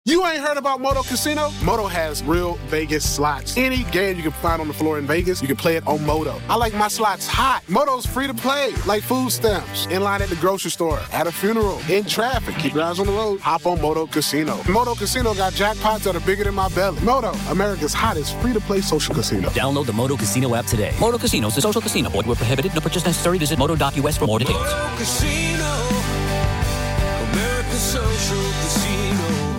You ain't heard about Moto Casino? Moto has real Vegas slots. Any game you can find on the floor in Vegas, you can play it on Moto. I like my slots hot. Moto's free to play, like food stamps, in line at the grocery store, at a funeral, in traffic. Keep your eyes on the road. Hop on Moto Casino. Moto Casino got jackpots that are bigger than my belly. Moto, America's hottest free-to-play social casino. Download the Moto Casino app today. Moto Casino is a social casino. Void where prohibited. No purchase necessary. Visit moto.us for more details. Moto Casino, America's social casino.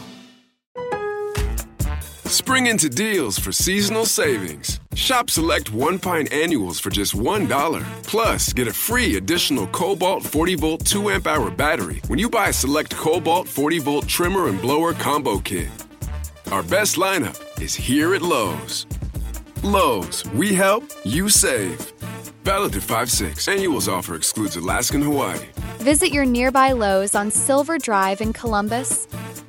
Spring into deals for seasonal savings. Shop select One Pint annuals for just $1. Plus, get a free additional Cobalt 40-volt 2-amp-hour battery when you buy a select Cobalt 40-volt trimmer and blower combo kit. Our best lineup is here at Lowe's. Lowe's, we help, you save. Valid to 5/6. Annuals offer excludes Alaska and Hawaii. Visit your nearby Lowe's on Silver Drive in Columbus.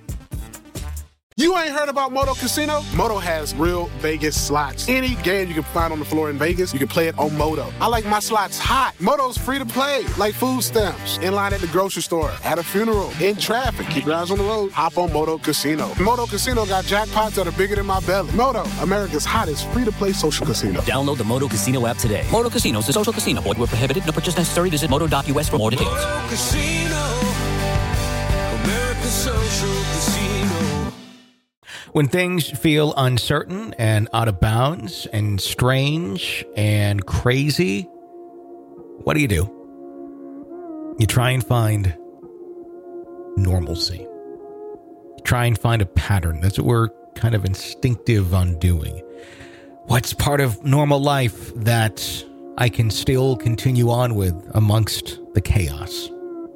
You ain't heard about Moto Casino? Moto has real Vegas slots. Any game you can find on the floor in Vegas, you can play it on Moto. I like my slots hot. Moto's free to play, like food stamps, in line at the grocery store, at a funeral, in traffic. Keep your eyes on the road. Hop on Moto Casino. Moto Casino got jackpots that are bigger than my belly. Moto, America's hottest free-to-play social casino. Download the Moto Casino app today. Moto Casino is a social casino. Void where prohibited. No purchase necessary. Visit moto.us for more details. Moto Casino, America's social casino. When things feel uncertain and out of bounds and strange and crazy, what do? You try and find normalcy. You try and find a pattern. That's what we're kind of instinctive on doing. What's part of normal life that I can still continue on with amongst the chaos?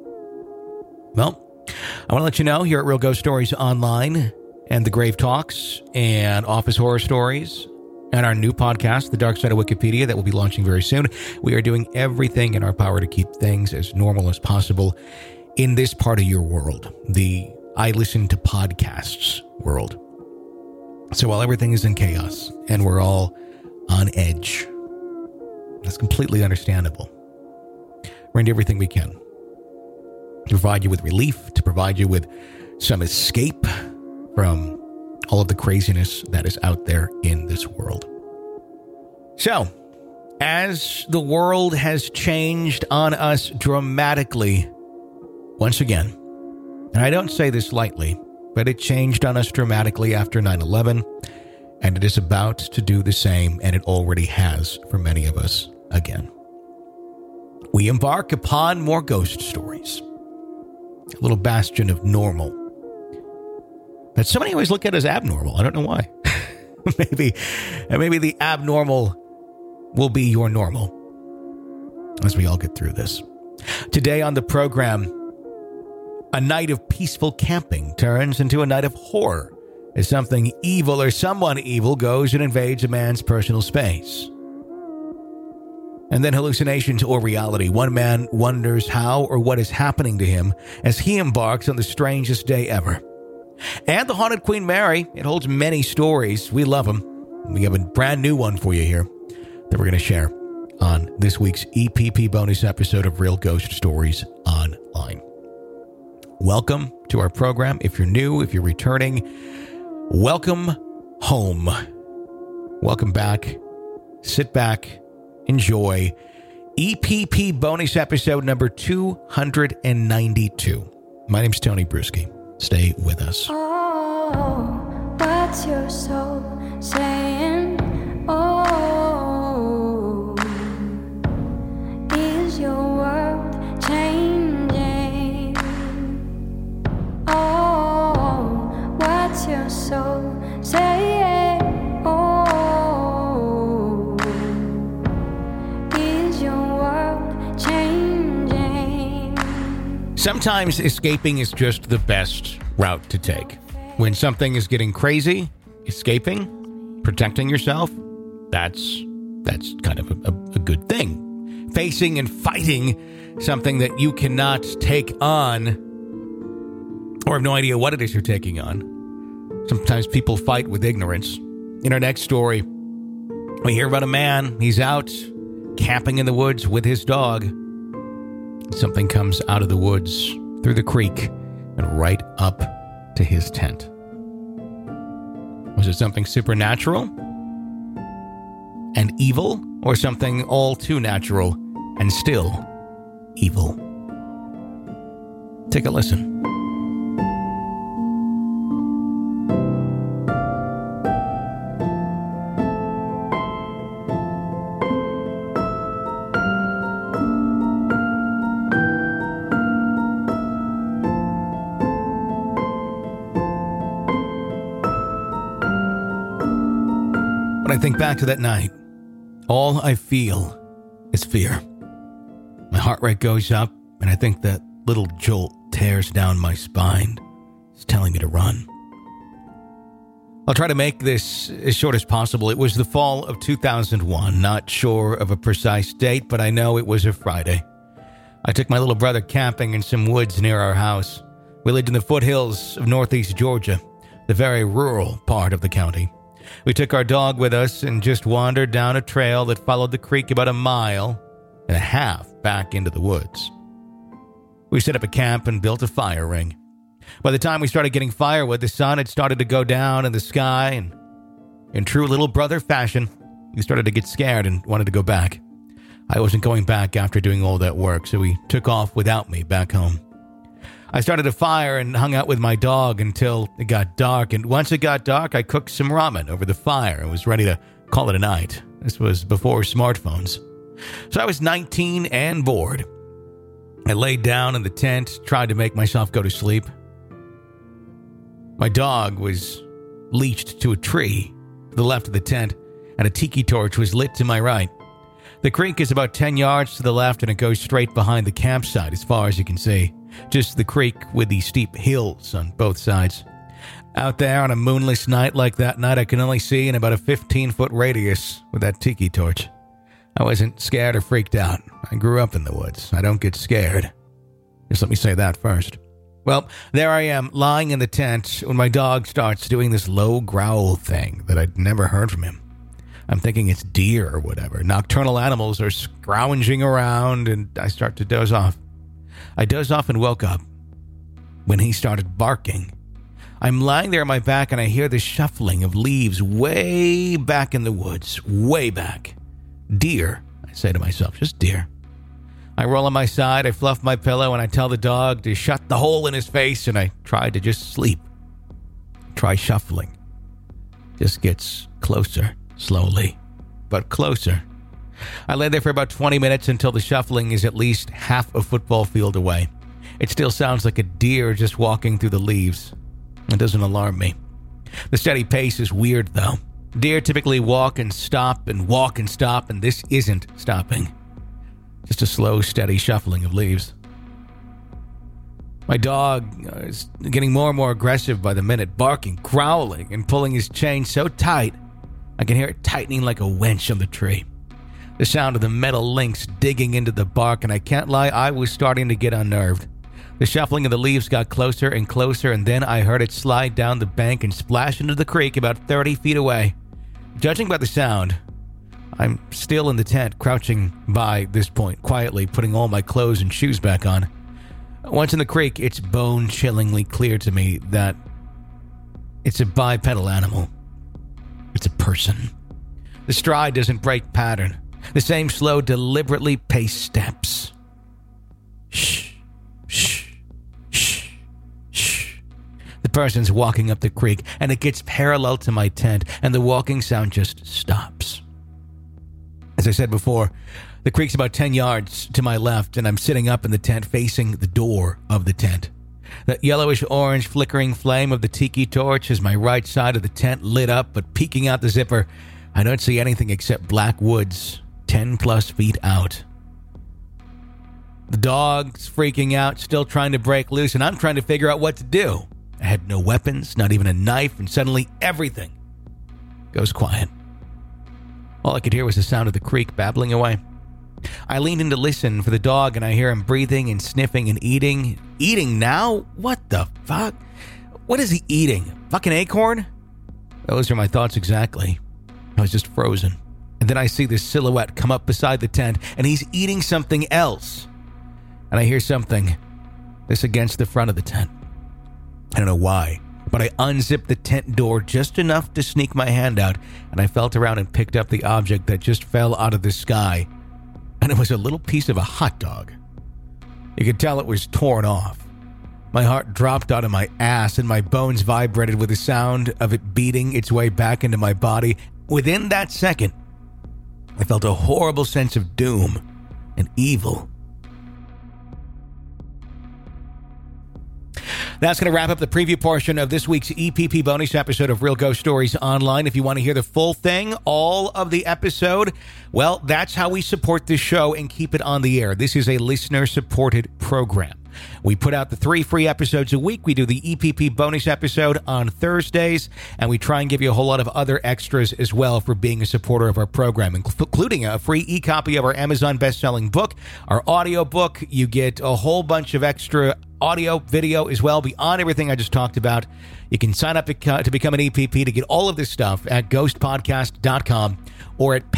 Well, I want to let you know here at Real Ghost Stories Online and The Grave Talks and Office Horror Stories and our new podcast, The Dark Side of Wikipedia, that will be launching very soon. We are doing everything in our power to keep things as normal as possible in this part of your world, the I listen to podcasts world. So while everything is in chaos and we're all on edge, that's completely understandable. We're going to do everything we can to provide you with relief, to provide you with some escape from all of the craziness that is out there in this world. So, as the world has changed on us dramatically, once again, and I don't say this lightly, but it changed on us dramatically after 9/11, and it is about to do the same, and it already has for many of us again. We embark upon more ghost stories, a little bastion of normal that so many always look at as abnormal. I don't know why. maybe the abnormal will be your normal as we all get through this. Today on the program, a night of peaceful camping turns into a night of horror as something evil or someone evil goes and invades a man's personal space. And then hallucinations or reality. One man wonders how or what is happening to him as he embarks on the strangest day ever. And the Haunted Queen Mary. It holds many stories. We love them. We have a brand new one for you here that we're going to share on this week's EPP bonus episode of Real Ghost Stories Online. Welcome to our program. If you're new, if you're returning, welcome home. Welcome back. Sit back. Enjoy EPP bonus episode number 292. My name's Tony Bruschi. Stay with us. Oh, what's your soul saying? Oh, is your world changing? Oh, what's your soul saying? Oh, is your world changing? Sometimes escaping is just the best route to take. When something is getting crazy, escaping, protecting yourself, that's kind of a good thing. Facing and fighting something that you cannot take on or have no idea what it is you're taking on. Sometimes people fight with ignorance. In our next story, we hear about a man. He's out camping in the woods with his dog. Something comes out of the woods through the creek and right up to his tent. Was it something supernatural and evil, or something all too natural and still evil? Take a listen. When I think back to that night, all I feel is fear. My heart rate goes up, and I think that little jolt tears down my spine. It's telling me to run. I'll try to make this as short as possible. It was the fall of 2001. Not sure of a precise date, but I know it was a Friday. I took my little brother camping in some woods near our house. We lived in the foothills of northeast Georgia, the very rural part of the county. We took our dog with us and just wandered down a trail that followed the creek about 1.5 miles back into the woods. We set up a camp and built a fire ring. By the time we started getting firewood, the sun had started to go down in the sky, and in true little brother fashion, he started to get scared and wanted to go back. I wasn't going back after doing all that work, so he took off without me back home. I started a fire and hung out with my dog until it got dark, and once it got dark, I cooked some ramen over the fire and was ready to call it a night. This was before smartphones. So I was 19 and bored. I laid down in the tent, tried to make myself go to sleep. My dog was leashed to a tree to the left of the tent, and a tiki torch was lit to my right. The creek is about 10 yards to the left, and it goes straight behind the campsite as far as you can see. Just the creek with the steep hills on both sides. Out there on a moonless night like that night, I can only see in about a 15-foot radius with that tiki torch. I wasn't scared or freaked out. I grew up in the woods. I don't get scared. Just let me say that first. Well, there I am, lying in the tent when my dog starts doing this low growl thing that I'd never heard from him. I'm thinking it's deer or whatever. Nocturnal animals are scrounging around, and I start to doze off. I dozed off and woke up when he started barking. I'm lying there on my back, and I hear the shuffling of leaves way back in the woods. Way back. Deer, I say to myself, just deer. I roll on my side, I fluff my pillow, and I tell the dog to shut the hole in his face, and I try to just sleep. Try shuffling. Just gets closer, slowly, but closer. I lay there for about 20 minutes until the shuffling is at least half a football field away. It still sounds like a deer just walking through the leaves. It doesn't alarm me. The steady pace is weird, though. Deer typically walk and stop, and this isn't stopping. Just a slow, steady shuffling of leaves. My dog is getting more and more aggressive by the minute, barking, growling, and pulling his chain so tight I can hear it tightening like a winch on the tree. The sound of the metal links digging into the bark, and I can't lie, I was starting to get unnerved. The shuffling of the leaves got closer and closer, and then I heard it slide down the bank and splash into the creek about 30 feet away. Judging by the sound, I'm still in the tent, crouching by this point, quietly putting all my clothes and shoes back on. Once in the creek, it's bone-chillingly clear to me that it's a bipedal animal. It's a person. The stride doesn't break pattern. The same slow, deliberately paced steps. Shh, shh, shh, shh. The person's walking up the creek, and it gets parallel to my tent, and the walking sound just stops. As I said before, the creek's about 10 yards to my left, and I'm sitting up in the tent facing the door of the tent. That yellowish-orange flickering flame of the tiki torch is my right side of the tent lit up, but peeking out the zipper, I don't see anything except black woods 10-plus feet out. The dog's freaking out, still trying to break loose, and I'm trying to figure out what to do. I had no weapons, not even a knife, and suddenly everything goes quiet. All I could hear was the sound of the creek babbling away. I leaned in to listen for the dog, and I hear him breathing and sniffing and eating. Eating now? What the fuck? What is he eating? Fucking acorn? Those are my thoughts exactly. I was just frozen. And then I see this silhouette come up beside the tent, and he's eating something else. And I hear something. This against the front of the tent. I don't know why. but I unzipped the tent door just enough to sneak my hand out, and I felt around and picked up the object that just fell out of the sky, and it was a little piece of a hot dog. You could tell it was torn off. My heart dropped out of my ass, and my bones vibrated with the sound of it beating its way back into my body. Within that second, I felt a horrible sense of doom and evil. That's going to wrap up the preview portion of this week's EPP bonus episode of Real Ghost Stories Online. If you want to hear the full thing, all of the episode, well, that's how we support this show and keep it on the air. This is a listener-supported program. We put out the 3 free episodes a week. We do the EPP bonus episode on Thursdays, and we try and give you a whole lot of other extras as well for being a supporter of our program, including a free e-copy of our Amazon best-selling book, our audio book. You get a whole bunch of extra audio, video as well, beyond everything I just talked about. You can sign up to become an EPP to get all of this stuff at ghostpodcast.com or at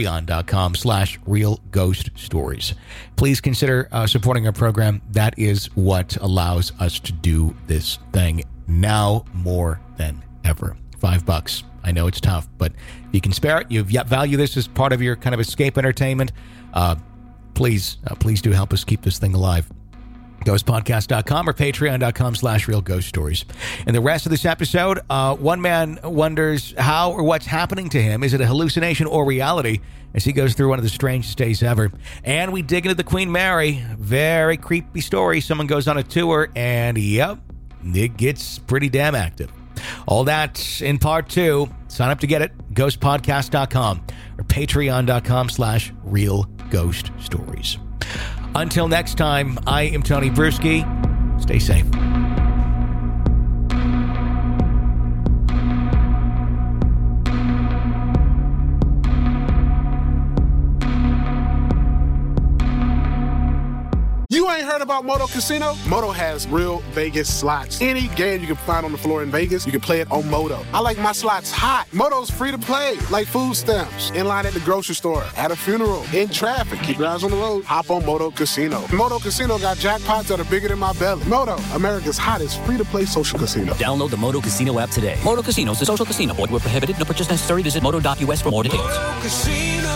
patreon.com/realghoststories. Please consider supporting our program. That is what allows us to do this thing now more than ever. $5. I know it's tough, but if you can spare it, you value this as part of your kind of escape entertainment, please do help us keep this thing alive. ghostpodcast.com or patreon.com/realghoststories. And the rest of this episode, one man wonders how or what's happening to him. Is it a hallucination or reality as he goes through one of the strangest days ever? And we dig into the Queen Mary. Very creepy story. Someone goes on a tour and, yep, it gets pretty damn active. All that in part 2. Sign up to get it. ghostpodcast.com or patreon.com/realghoststories. Until next time, I am Tony Bruschi. Stay safe. You ain't heard about Moto Casino? Moto has real Vegas slots. Any game you can find on the floor in Vegas, you can play it on Moto. I like my slots hot. Moto's free to play, like food stamps. In line at the grocery store, at a funeral, in traffic. Keep your eyes on the road. Hop on Moto Casino. Moto Casino got jackpots that are bigger than my belly. Moto, America's hottest free-to-play social casino. Download the Moto Casino app today. Moto Casino is a social casino. Void where prohibited. No purchase necessary. Visit moto.us for more details. Moto Casino,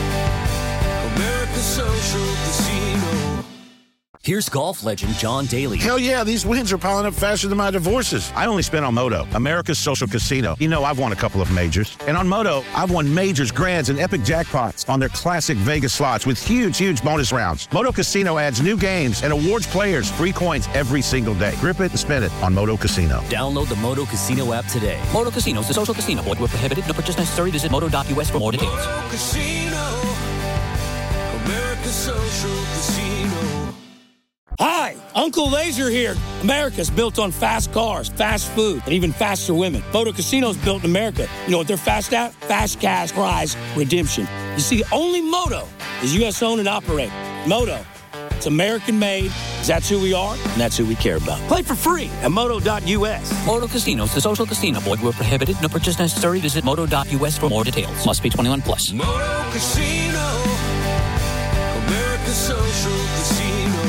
America's social casino. Here's golf legend John Daly. Hell yeah, these wins are piling up faster than my divorces. I only spent on Moto, America's social casino. You know, I've won a couple of majors. And on Moto, I've won majors, grands, and epic jackpots on their classic Vegas slots with huge bonus rounds. Moto Casino adds new games and awards players free coins every single day. Grip it and spin it on Moto Casino. Download the Moto Casino app today. Moto Casino is a social casino. Void where prohibited. No purchase necessary. Visit moto.us for more details. Moto Casino, America's social casino. Hi, Uncle Laser here. America's built on fast cars, fast food, and even faster women. Moto Casino's built in America. You know what they're fast at? Fast cash prize redemption. You see, only Moto is U.S. owned and operated. Moto, it's American made. That's who we are, and that's who we care about. Play for free at moto.us. Moto Casino is a social casino. Void where prohibited. No purchase necessary. Visit moto.us for more details. Must be 21 plus. Moto Casino, America's social casino.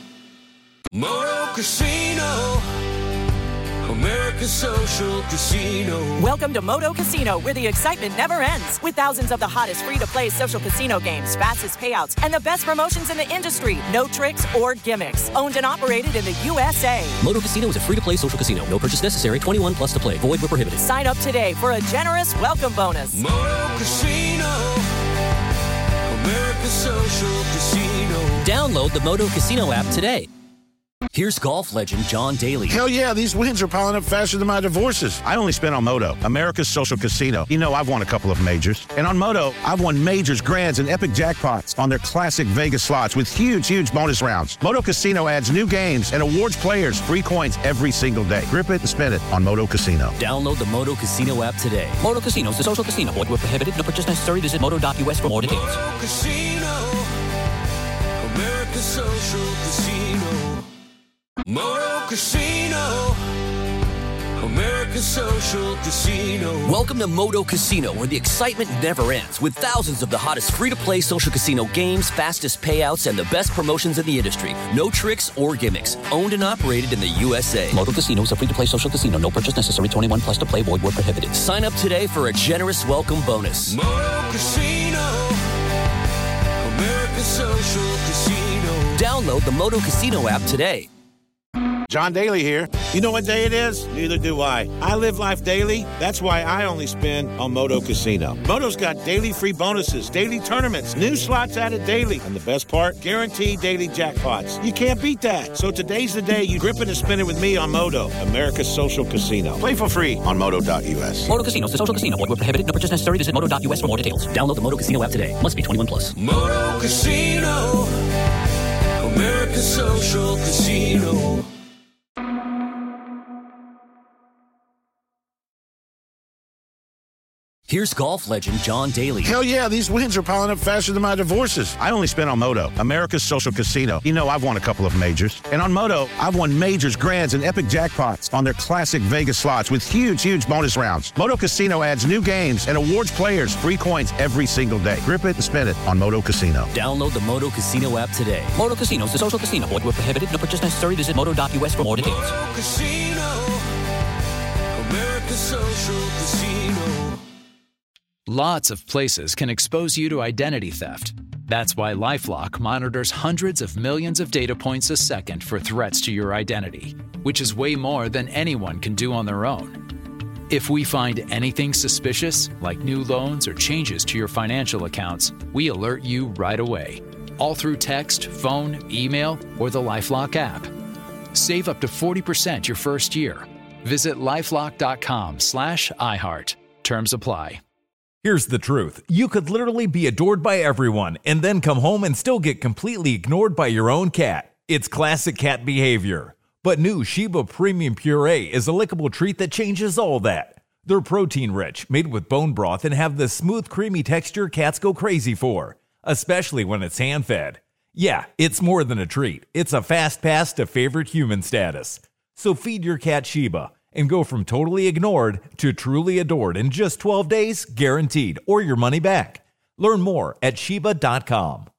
Moto Casino, America's social casino. Welcome to Moto Casino, where the excitement never ends. With thousands of the hottest free-to-play social casino games, fastest payouts, and the best promotions in the industry. No tricks or gimmicks. Owned and operated in the USA. Moto Casino is a free-to-play social casino. No purchase necessary. 21 plus to play. Void where prohibited. Sign up today for a generous welcome bonus. Moto Casino, America's social casino. Download the Moto Casino app today. Here's golf legend John Daly. Hell yeah, these wins are piling up faster than my divorces. I only spent on Moto, America's social casino. You know, I've won a couple of majors. And on Moto, I've won majors, grands, and epic jackpots on their classic Vegas slots with huge bonus rounds. Moto Casino adds new games and awards players free coins every single day. Grip it and spin it on Moto Casino. Download the Moto Casino app today. Moto Casino is a social casino. Void where prohibited. No purchase necessary. Visit moto.us for more details. Moto Casino, America's social casino. Moto Casino, America's America's Social Casino. Welcome to Moto Casino, where the excitement never ends, with thousands of the hottest free-to-play social casino games, fastest payouts, and the best promotions in the industry. No tricks or gimmicks. Owned and operated in the USA. Moto Casino is a free-to-play social casino. No purchase necessary. 21 plus to play. Void where prohibited. Sign up today for a generous welcome bonus. Moto Casino. America's Social Casino. Download the Moto Casino app today. John Daly here. You know what day it is? Neither do I. I live life daily. That's why I only spin on Moto Casino. Moto's got daily free bonuses, daily tournaments, new slots added daily, and the best part, guaranteed daily jackpots. You can't beat that. So today's the day you grip it and spin it with me on Moto, America's Social Casino. Play for free on Moto.us. Moto Casino is a social casino. Void where prohibited. No purchase necessary. Visit Moto.us for more details. Download the Moto Casino app today. Must be 21 plus. Moto Casino. America's Social Casino. Here's golf legend John Daly. Hell yeah, these wins are piling up faster than my divorces. I only spin on Moto, America's Social Casino. You know I've won a couple of majors. And on Moto, I've won majors, grands, and epic jackpots on their classic Vegas slots with huge bonus rounds. Moto Casino adds new games and awards players free coins every single day. Grip it and spin it on Moto Casino. Download the Moto Casino app today. Moto Casino is a social casino. Void where prohibited. No purchase necessary. Visit Moto.us for more details. Moto Casino. America's Social Casino. Lots of places can expose you to identity theft. That's why LifeLock monitors hundreds of millions of data points a second for threats to your identity, which is way more than anyone can do on their own. If we find anything suspicious, like new loans or changes to your financial accounts, we alert you right away, all through text, phone, email, or the LifeLock app. Save up to 40% your first year. Visit LifeLock.com/iHeart. Terms apply. Here's the truth. You could literally be adored by everyone and then come home and still get completely ignored by your own cat. It's classic cat behavior. But new Sheba Premium Puree is a lickable treat that changes all that. They're protein-rich, made with bone broth, and have the smooth, creamy texture cats go crazy for, especially when it's hand-fed. Yeah, it's more than a treat. It's a fast pass to favorite human status. So feed your cat Sheba and go from totally ignored to truly adored in just 12 days, guaranteed, or your money back. Learn more at Sheba.com.